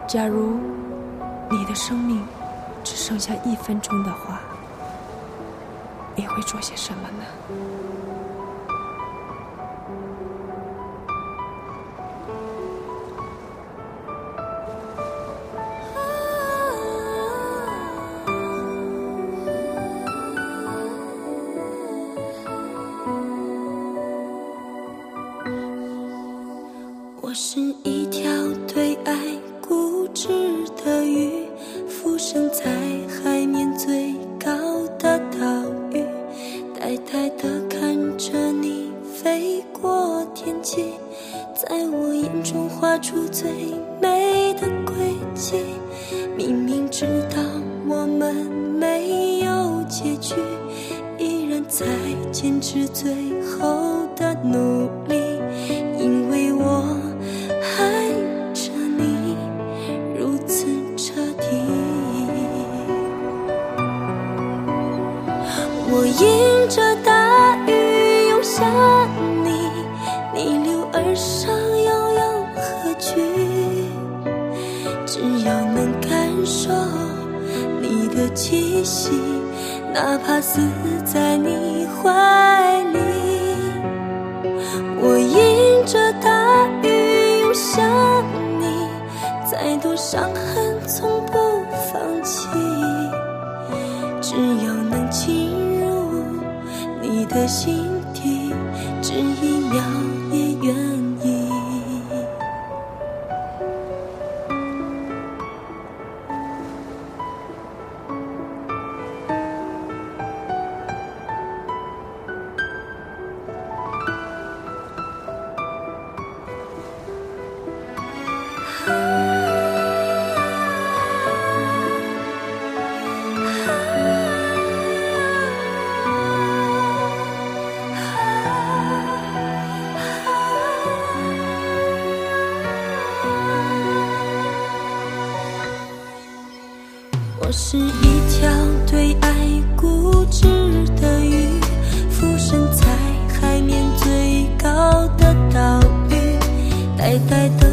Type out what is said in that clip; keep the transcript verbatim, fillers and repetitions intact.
假如你的生命只剩下一分钟的话，你会做些什么呢？ 我是一条对爱固执的鱼，浮生在海面最高的岛屿，呆呆地看着你飞过天际，在我眼中画出最美的轨迹。明明知道我们没有结局，依然在坚持最后的努力，因为我爱着你如此彻底。我迎着大雨涌向你，逆流而上又有何惧？只要能感受你的气息，哪怕死在你怀里。我迎着大雨涌向你，再多伤痕从不放弃，只要能侵入你的心底，只一秒也愿意。我是一条对爱固执的鱼，浮生在海面最高的岛屿，呆呆地